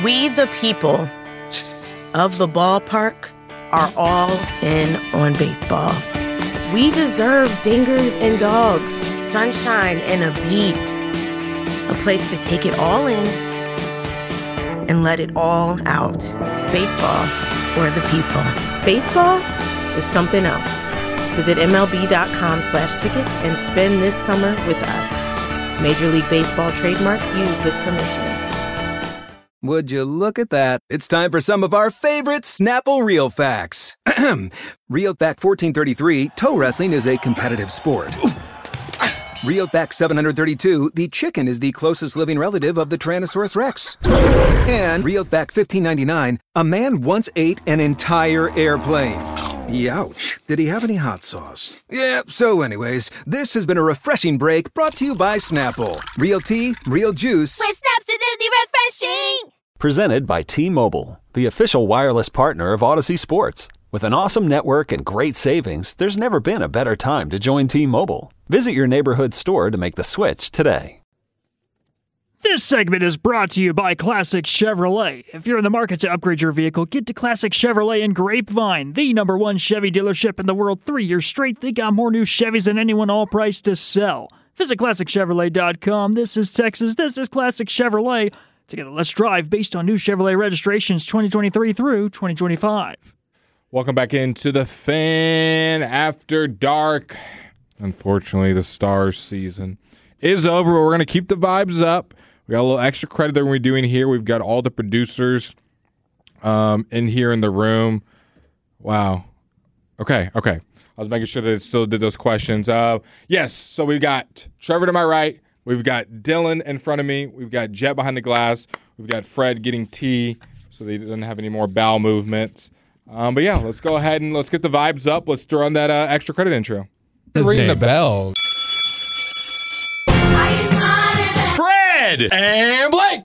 We, the people of the ballpark, are all in on baseball. We deserve dingers and dogs, sunshine and a beat. A place to take it all in and let it all out. Baseball for the people. Baseball is something else. Visit MLB.com/tickets and spend this summer with us. Major League Baseball trademarks used with permission. Would you look at that? It's time for some of our favorite Snapple Real Facts. Real Fact 1433, toe wrestling is a competitive sport. Real Fact 732, the chicken is the closest living relative of the Tyrannosaurus Rex. And Real Fact 1599, a man once ate an entire airplane. Youch. Did he have any hot sauce? Yeah, so anyways, this has been a refreshing break brought to you by Snapple. Real tea, real juice. With Snap's acidity refreshing! Presented by T-Mobile, the official wireless partner of Odyssey Sports. With an awesome network and great savings, there's never been a better time to join T-Mobile. Visit your neighborhood store to make the switch today. This segment is brought to you by Classic Chevrolet. If you're in the market to upgrade your vehicle, get to Classic Chevrolet in Grapevine, the #1 Chevy dealership in the world 3 years straight. They got more new Chevys than anyone, all priced to sell. Visit ClassicChevrolet.com. This is Texas. This is Classic Chevrolet. Together, let's drive based on new Chevrolet registrations 2023 through 2025. Welcome back into the Fan After Dark. Unfortunately, the Stars season is over. We're going to keep the vibes up. We got a little extra credit that we're doing here. We've got all the producers in here in the room. Wow. Okay. I was making sure that it still did those questions. Yes, so we've got Trevor to my right. We've got Dylan in front of me. We've got Jet behind the glass. We've got Fred getting tea so that he doesn't have any more bowel movements. But yeah, let's go ahead and let's get the vibes up. Let's throw on that extra credit intro. Ring the bell. Fred and Blake.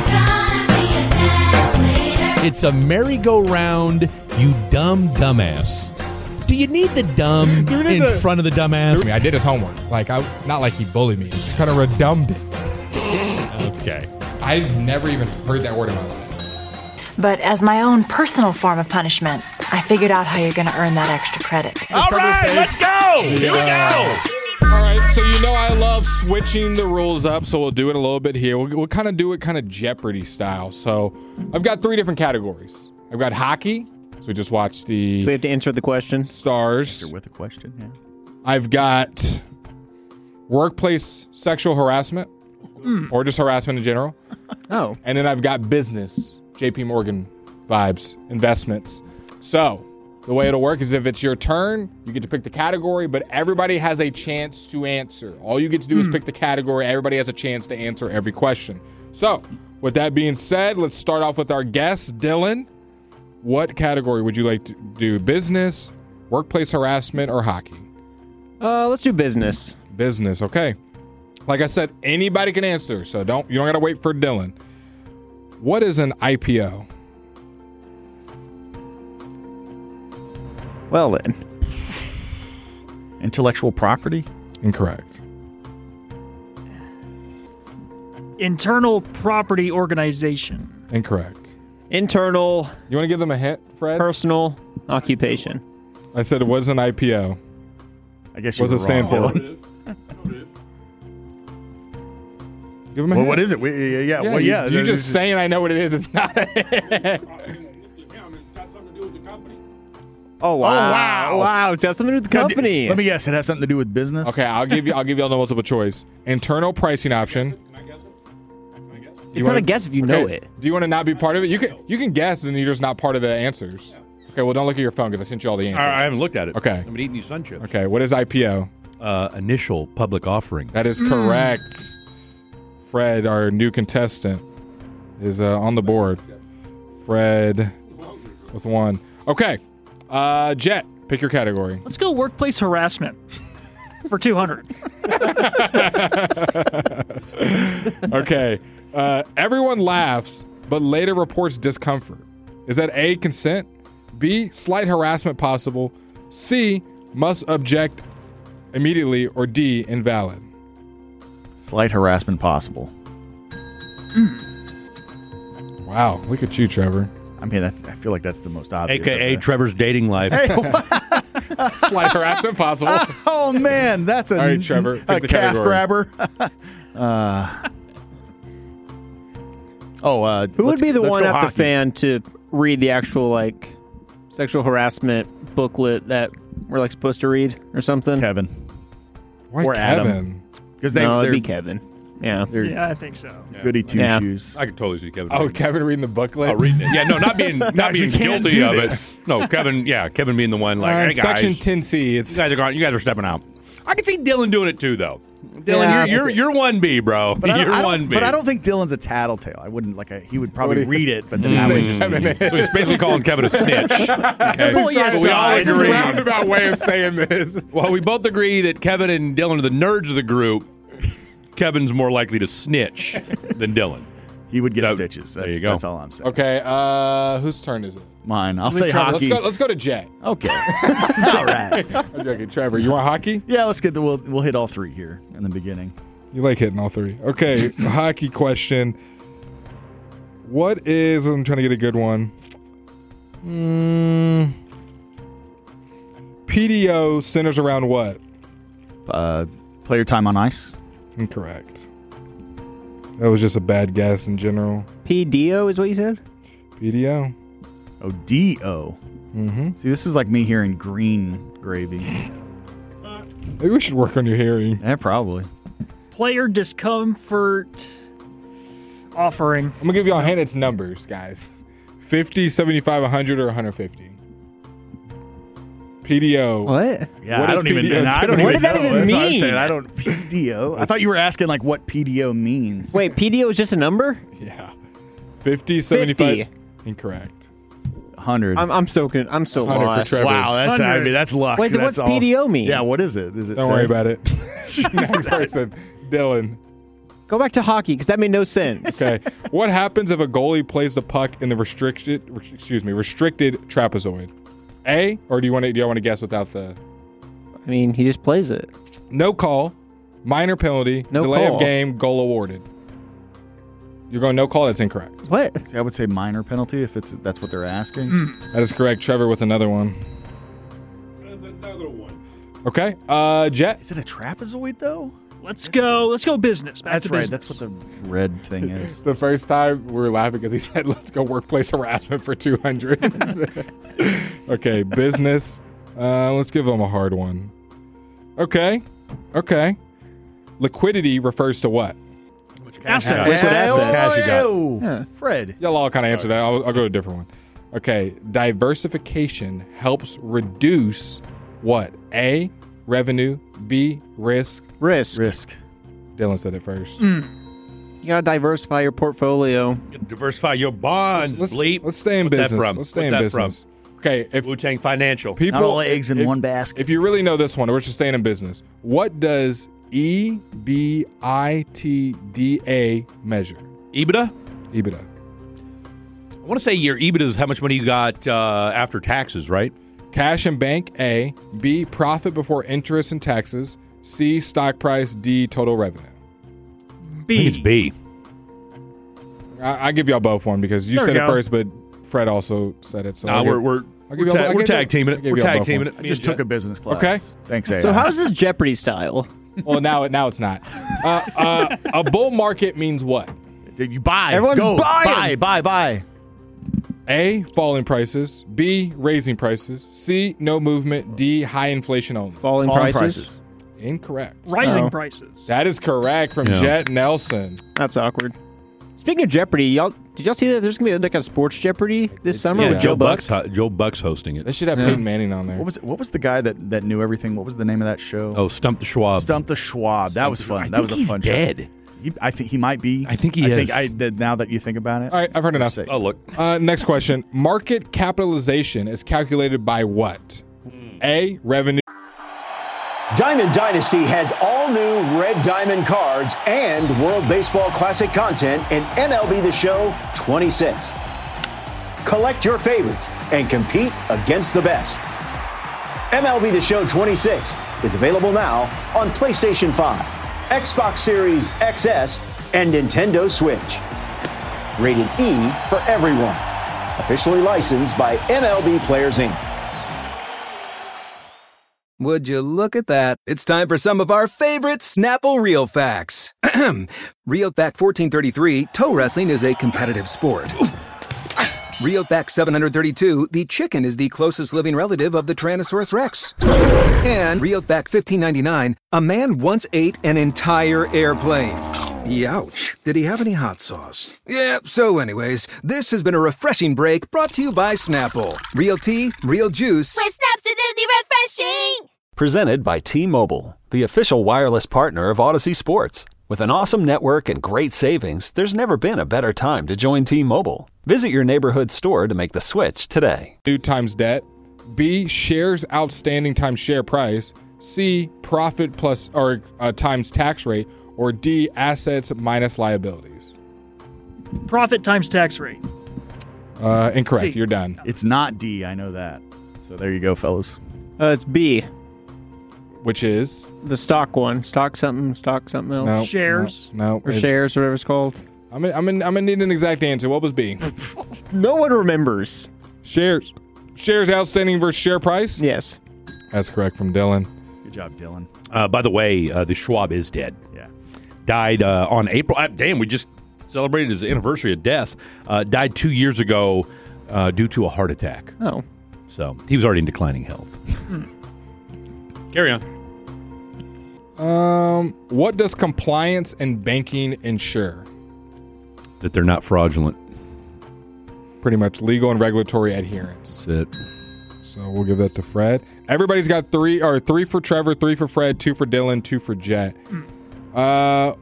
It's a merry-go-round, you dumbass. Do you need the dumb in front of the dumbass? I did his homework. Not like he bullied me. He just kind of redummed it. Okay. I've never even heard that word in my life. But as my own personal form of punishment, I figured out how you're going to earn that extra credit. All right, let's go. Here we go. All right, so you know I love switching the rules up, so we'll do it a little bit here. We'll kind of do it kind of Jeopardy style. So I've got 3 different categories. I've got hockey. So we just watched the... Do we have to answer the question? Stars. Answer with a question, yeah. I've got workplace sexual harassment, or just harassment in general. Oh. And then I've got business, JP Morgan vibes, investments. So the way it'll work is if it's your turn, you get to pick the category, but everybody has a chance to answer. All you get to do is pick the category. Everybody has a chance to answer every question. So with that being said, let's start off with our guest, Dylan. What category would you like to do? Business, workplace harassment, or hockey? Let's do business. Business, okay. Like I said, anybody can answer, so you don't got to wait for Dylan. What is an IPO? Well then. Intellectual property? Incorrect. Internal Property Organization. Incorrect. Internal. You want to give them a hint, Fred? Personal occupation. I said it was an IPO. I guess you What's were it stand wrong. for? Give them a hint. Well, what is it? You just saying I know what it is. It's not. Oh wow! Wow! It's got something to do with the company. Let me guess. It has something to do with business. Okay, I'll give you all the multiple choice. Internal pricing option. It's not a guess if you know it. Do you want to not be part of it? You can guess and you're just not part of the answers. Okay, well don't look at your phone because I sent you all the answers. I haven't looked at it. Okay. I've been eating these sun chips. Okay, what is IPO? Initial public offering. That is correct. Fred, our new contestant, is on the board. Fred with 1. Okay. Jet, pick your category. Let's go workplace harassment for 200. Okay. Everyone laughs, but later reports discomfort. Is that A, consent? B, slight harassment possible? C, must object immediately? Or D, invalid? Slight harassment possible. Wow, look at you, Trevor. I mean, I feel like that's the most obvious. AKA Trevor's dating life. Hey, Slight harassment possible. oh man, that's All right, Trevor, pick a the calf category. grabber. Who would be the let's one go after hockey. fan to read the actual sexual harassment booklet that we're supposed to read or something? Kevin. Why Or Adam. Kevin? Because No, it'd they're be Kevin. Yeah. Yeah, I think so. goody two Yeah. shoes. I could totally see Kevin. Oh, reading it. Kevin reading the booklet. Oh, reading it. Yeah, no, not being Guys, we can't guilty do of this. it. No, Kevin. Yeah, Kevin being the one like, hey guys, Section 10C. It's you guys are stepping out. I can see Dylan doing it too, though. Dylan, Yeah. you're 1B, bro. But You're I 1B. don't think Dylan's a tattletale. I wouldn't he would probably What do you- read it, but then that would just Kevin be. is. So he's basically calling Kevin a snitch. Okay. Pull your We all side. It's a agree. roundabout way of saying this. Well, we both agree that Kevin and Dylan are the nerds of the group. Kevin's more likely to snitch than Dylan. He would get So, stitches. there That's, you go. that's all I'm saying. Okay, whose turn is it? Mine. I'll say Trevor, hockey. Let's go to Jay. Okay. all right. I'm joking. Trevor, you want hockey? Yeah, let's get we'll hit all three here in the beginning. You like hitting all three. Okay, hockey question. What is, I'm trying to get a good one. PDO centers around what? Player time on ice. Incorrect. That was just a bad guess in general. PDO is what you said? PDO. Oh, D-O. Mm-hmm. See, this is like me hearing green gravy. Maybe we should work on your hearing. Yeah, probably. Player discomfort offering. I'm going to give you all a hint. It's numbers, guys. 50, 75, 100, or 150. What? PDO. Yeah, What I is don't even. PDO? I don't What even does that know. even That's what I'm mean? saying. I don't PDO. I thought you were asking like what PDO means. Wait, PDO is just a number? Yeah. 50, 75. 50. Incorrect. 100. I'm so good. I'm so 100 for lost. Trevor. Wow, that's 100. that's luck. Wait, then That's what's all. PDO mean? Yeah, what is it? Is it? Don't worry about it. Next person. Dylan. Go back to hockey because that made no sense. Okay. What happens if a goalie plays the puck in the restricted trapezoid? A, or do you want to guess without the? I mean, he just plays it. No call, minor penalty, No delay call. of game, goal awarded. You're going no call. That's incorrect. What? See, I would say minor penalty if that's what they're asking. That is correct. Trevor with another one. Okay. Jet. Is it a trapezoid though? Let's go business. Back That's to right. business. That's what the red thing is. The first time we were laughing because he said, "Let's go workplace harassment for 200." Okay, business. Let's give him a hard one. Okay. Liquidity refers to what? Assets. Liquid assets. Whoa. Fred. Y'all all kind of answered that. I'll go to a different one. Okay, diversification helps reduce what? A, revenue. B, risk. Risk. Dylan said it first. You gotta diversify your portfolio. Diversify your bonds, bleep. Let's stay in What's business. that from? Let's stay What's in that business. Okay, if Wu-Tang Financial. people Not all eggs in if- one basket. If you really know this one, we're just staying in business. What does EBITDA measure? EBITDA? EBITDA. I want to say your EBITDA is how much money you got after taxes, right? Cash and bank, A. B, profit before interest and taxes. C, stock price. D, total revenue. I think it's B. I give y'all both one because you There we said it go. first, but Fred also said it. So Nah, I'll give- we're I'll give y'all- I'll we're give tag teaming I'll it. give We're y'all tag both teaming one. it. I just took a business class. Okay. Thanks, AI. So how's this Jeopardy style? Well, now it's not. A bull market means what? Did you buy? Everyone's Go. buying. Buy. A, falling prices. B, raising prices. C, no movement. D, high inflation only. Falling prices. Incorrect. Rising Oh. prices. That is correct from Yeah. Jet Nelson. That's awkward. Speaking of Jeopardy, did y'all see that there's gonna be like a sports Jeopardy this summer with Joe Buck? Joe Buck's hosting it. They should have Peyton Manning on there. What was the guy that knew everything? What was the name of that show? Oh, Stump the Schwab. Stump the Schwab. That was fun. That was a fun show. dead. I think he might be. I think he is. Now that you think about it. All right, I've heard enough. Oh, look. Next question. Market capitalization is calculated by what? A, revenue. Diamond Dynasty has all new Red Diamond cards and World Baseball Classic content in MLB The Show 26. Collect your favorites and compete against the best. MLB The Show 26 is available now on PlayStation 5, Xbox Series XS, and Nintendo Switch. Rated E for everyone. Officially licensed by MLB Players, Inc. Would you look at that? It's time for some of our favorite Snapple Real Facts. Real Fact 1433, toe wrestling is a competitive sport. Real Fact 732, the chicken is the closest living relative of the Tyrannosaurus Rex. And Real Fact 1599, a man once ate an entire airplane. Youch. Did he have any hot sauce? Yeah, so anyways, this has been a refreshing break brought to you by Snapple. Real tea, real juice. With Snaps, it's refreshing. Presented by T-Mobile, the official wireless partner of Odyssey Sports. With an awesome network and great savings, there's never been a better time to join T-Mobile. Visit your neighborhood store to make the switch today. New times debt. B, shares outstanding times share price. C, profit plus or times tax rate. Or D, assets minus liabilities. Profit times tax rate. Incorrect. C. You're done. It's not D. I know that. So there you go, fellas. It's B. Which is? The stock one. Stock something else. No, Shares. No. Or shares, whatever it's called. I'm gonna need an exact answer. What was B? No one remembers. Shares. Shares outstanding versus share price? Yes. That's correct from Dylan. Good job, Dylan. By the way, the Schwab is dead. Yeah. Died on April. Damn, we just celebrated his anniversary of death. Died 2 years ago due to a heart attack. Oh. So he was already in declining health. Carry on. What does compliance and banking ensure? That they're not fraudulent. Pretty much legal and regulatory adherence. That's it. So we'll give that to Fred. Everybody's got three for Trevor, 3 for Fred, 2 for Dylan, 2 for Jet. That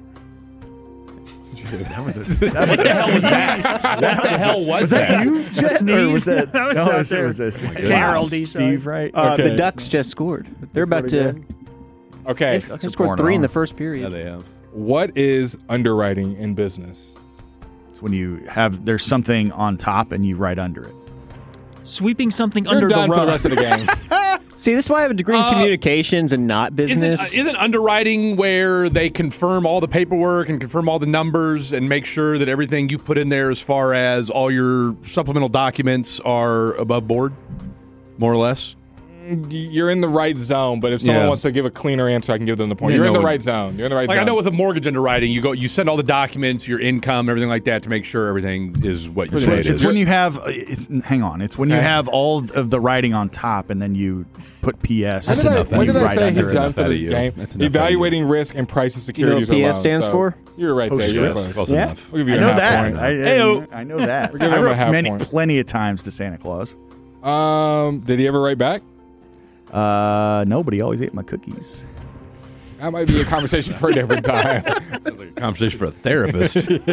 was it. What the hell was that? What the hell was that? You, Jet? Or was that? That was no, out it there. was this. Carol D. Steve, right? The Ducks just scored. They're about to. Okay. They scored 3 in the first period. Yeah, they have. What is underwriting in business? It's when there's something on top and you write under it. Sweeping something You're under done the for the rug. rest of the game. See, this is why I have a degree in communications and not business. Isn't underwriting where they confirm all the paperwork and confirm all the numbers and make sure that everything you put in there as far as all your supplemental documents are above board, more or less? You're in the right zone, but if someone wants to give a cleaner answer, I can give them the point. You're in the right zone. You're in the right zone. I know with a mortgage underwriting, you send all the documents, your income, everything like that to make sure everything is what you say it is. It's when you have hang on. It's when you have all of the writing on top and then you put PS. When did I say he's done for the game? That's Evaluating risk and price of securities. You know what PS stands for? You're right there. You're close. Close Yeah. enough. We'll give you I a know half that. point. I know that. We're giving I him a wrote half point. plenty of times to Santa Claus. Did he ever write back? No, but he always ate my cookies. That might be a conversation for a different time. Sounds like a conversation for a therapist.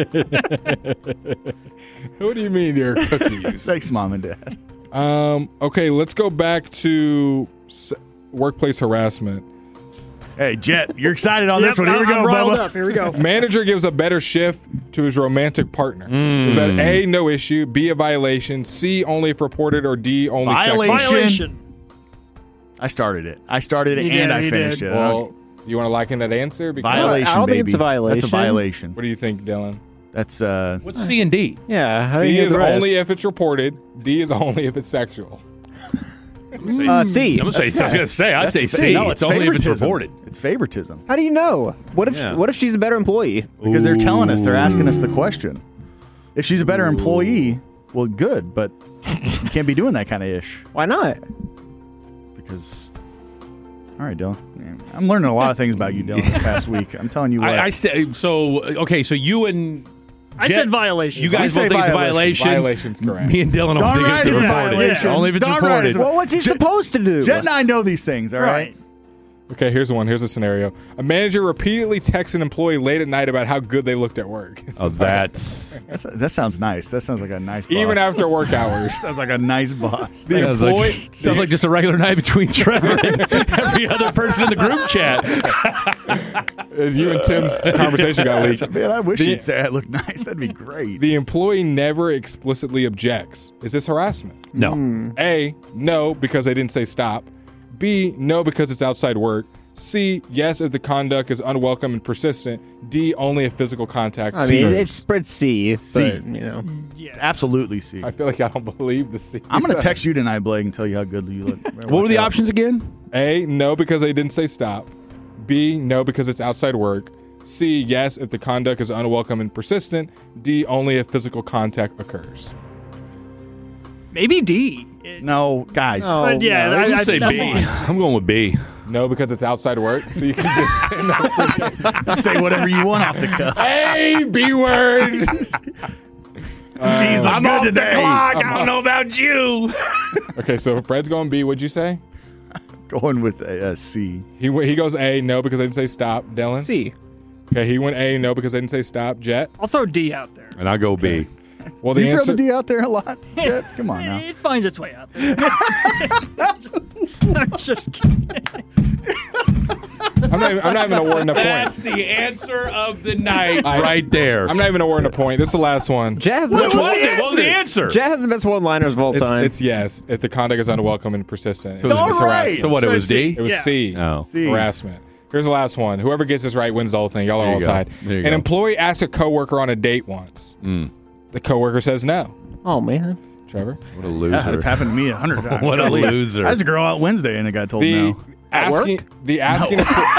What do you mean, your cookies? Thanks, Mom and Dad. Okay, let's go back to workplace harassment. Hey, Jet, you're excited on this one. Here we go, I'm riled Bubba. up. Here we go. Manager gives a better shift to his romantic partner. Is that A, no issue, B, a violation, C, only if reported, or D, only Violation. sexual? Violation. I started it. And I finished it. Well, you want to lock in that answer? Because Violation, I don't think baby. it's a violation. That's a violation. What do you think, Dylan? That's What's C and D? Yeah. How do C you is the rest? only if it's reported. D is only if it's sexual. C. I'm going to say, I'd say fa- C. No, it's only if it's favoritism. reported. It's favoritism How do you know? What if she's a better employee? because they're telling us. They're asking us the question. If she's a better employee, well, good, but you can't be doing that kind of ish Why not? because. All right, Dylan. Yeah, I'm learning a lot of things about you, Dylan, this past week. I'm telling you what. I say so. Okay, so you and I Jet, said violation. You guys You both say think it's a violation. violation. Violation's correct. Me and Dylan don't Darn think right it's it's a reported. violation. Only if it's Darn right reported. it's a- Well, what's he supposed to do? Jet and I know these things, all right? Okay, here's one. Here's a scenario. A manager repeatedly texts an employee late at night about how good they looked at work. Oh, that's That sounds nice. That sounds like a nice boss. Even after work hours. Sounds like a nice boss. The sounds employee. like just a regular night between Trevor and every other person in the group chat. You and Tim's conversation got leaked. Man, I wish The- you'd say I look nice. That'd be great. The employee never explicitly objects. Is this harassment? No. A, no, because they didn't say stop. B, no, because it's outside work. C, yes, if the conduct is unwelcome and persistent. D, only if physical contact. I mean, it's spread C, but, Absolutely C. I feel like I don't believe the C. I'm going to text you tonight, Blake, and tell you how good you look. What were the options again? A, no, because they didn't say stop. B, no, because it's outside work. C, yes, if the conduct is unwelcome and persistent. D, only if physical contact occurs. Maybe D. No, guys. But yeah, I'd say B. I'm going with B. No, because it's outside work, so you can just say whatever you want off the cuff. A, B word. Jeez, I'm good off today. the clock. I don't know about you. Okay, so Fred's going B. What'd you say? Going with a C. He goes A, no, because I didn't say stop. Dylan? C. Okay, he went A, no, because I didn't say stop. Jet? I'll throw D out there. And I'll go B. Well, Do the you answer, throw the D out there a lot? Jet? Come on now. It finds its way out there. I'm just kidding. I'm not even awarding a point. That's the answer of the night right there. I'm not even awarding a point. This is the last one. Jet has What was the answer? Jet has the best one-liners of all time. It's yes, if the conduct is unwelcome and persistent. So, it's right. So what, it was D? It was C. Oh. C. Harassment. Here's the last one. Whoever gets this right wins the whole thing. Y'all are all tied. There you An go. employee asks a coworker on a date once. The coworker says no. Oh, man. Trevor? What a loser. Yeah, that's happened to me 100 times. What a Golly. loser. I was a girl out Wednesday and I got told no. The asking.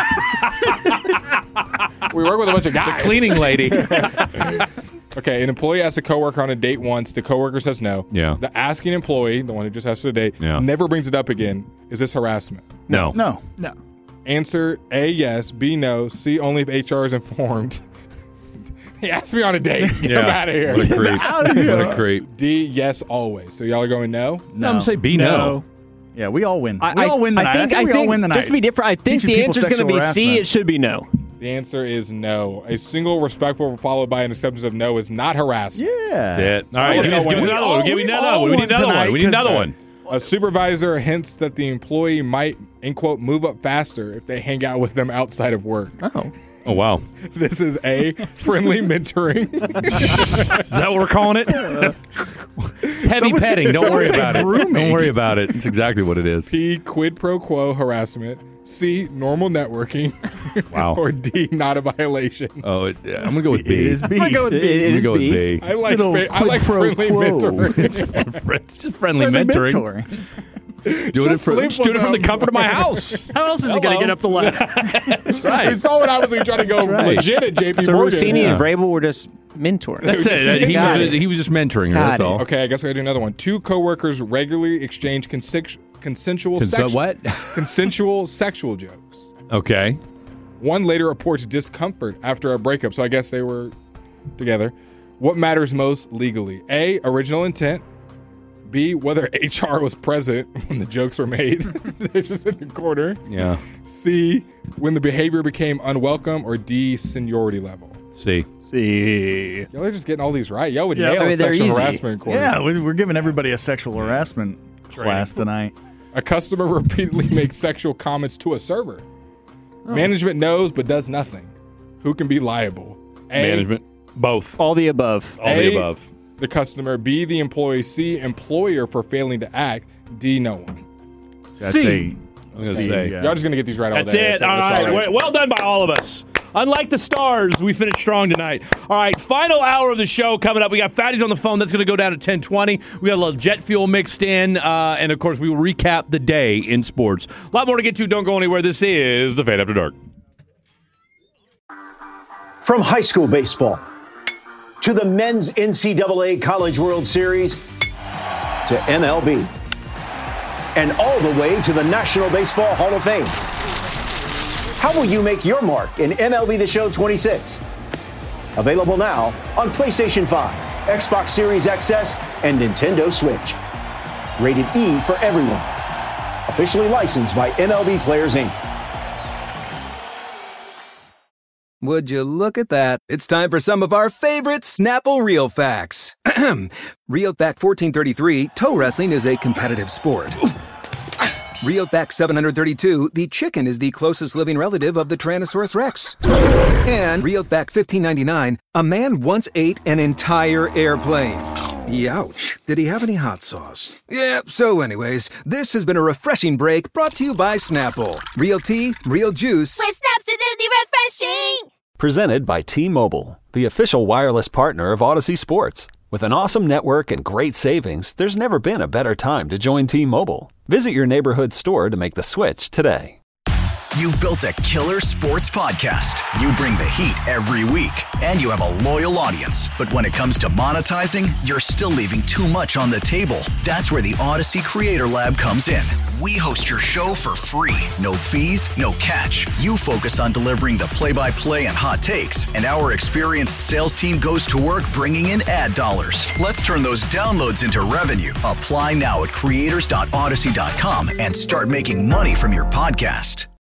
We work with a bunch of guys. The cleaning lady. Okay, an employee asks a coworker on a date once. The coworker says no. Yeah. The asking employee, the one who just asked for a date, never brings it up again. Is this harassment? No. No. Answer A, yes. B, no. C, only if HR is informed. He asked me on a date. Get him out of here. What a creep. What a creep. D, yes, always. So y'all are going no? No, I'm going to say B, no. Yeah, we all win. We all win tonight. I think we all win tonight. Just to be different, I think the answer is going to be C. It should be no. The answer is no. A single respectful followed by an acceptance of no is not harassment. Yeah. That's it. All right, give us another one. Give me another one. We need another one. We need another one. A supervisor hints that the employee might, in quote, move up faster if they hang out with them outside of work. Oh, wow. This is A, friendly mentoring. Is that what we're calling it? It's heavy petting. Don't worry about it. Don't worry about it. It's exactly what it is. P, quid pro quo harassment. C, normal networking. Wow. Or D, not a violation. Oh, I'm going to go with B. It is B. I'm going to go with B. It is B. I like friendly mentoring. It's just friendly mentoring. Doing it from the comfort of my house. How else is he going to get up the ladder? That's right. We saw what I was trying to go legit at JP So Morgan. Rossini and Vrabel were just mentoring. That's it. He was just mentoring her. That's all. Okay, I guess we got to do another one. Two coworkers regularly exchange consensual sexual jokes. Okay. One later reports discomfort after a breakup, so I guess they were together. What matters most legally? A, original intent. B, whether HR was present when the jokes were made. They're just in the corner. Yeah. C, when the behavior became unwelcome. Or D, seniority level. C. Y'all are just getting all these right. Y'all would nail a sexual harassment course. Yeah, we're giving everybody a sexual harassment class tonight. A customer repeatedly makes sexual comments to a server. Management knows but does nothing. Who can be liable? A, Management. Both. All the above. All the above. The customer. B, the employee. C, employer for failing to act. D, no one. That's C. I'm going to say. Y'all just going to get these right all That's day. it. All right. Well done by all of us. Unlike the Stars, we finished strong tonight. All right, final hour of the show coming up. We got Fatty's on the phone. That's going to go down at 10:20. We got a little jet fuel mixed in. And, of course, we will recap the day in sports. A lot more to get to. Don't go anywhere. This is The Fan After Dark. From high school baseball to the men's NCAA College World Series to MLB and all the way to the National Baseball Hall of Fame. How will you make your mark in MLB The Show 26? Available now on PlayStation 5, Xbox Series XS, and Nintendo Switch. Rated E for everyone. Officially licensed by MLB Players, Inc. Would you look at that? It's time for some of our favorite Snapple Real Facts. Real Fact 1433, toe wrestling is a competitive sport. Real Fact 732, the chicken is the closest living relative of the Tyrannosaurus Rex. And Real Fact 1599, a man once ate an entire airplane. Youch. Did he have any hot sauce? Yeah, so anyways, this has been a refreshing break brought to you by Snapple. Real tea, real juice. With Snapsidity refreshing! Presented by T-Mobile, the official wireless partner of Odyssey Sports. With an awesome network and great savings, there's never been a better time to join T-Mobile. Visit your neighborhood store to make the switch today. You've built a killer sports podcast. You bring the heat every week, and you have a loyal audience. But when it comes to monetizing, you're still leaving too much on the table. That's where the Odyssey Creator Lab comes in. We host your show for free. No fees, no catch. You focus on delivering the play-by-play and hot takes, and our experienced sales team goes to work bringing in ad dollars. Let's turn those downloads into revenue. Apply now at creators.odyssey.com and start making money from your podcast.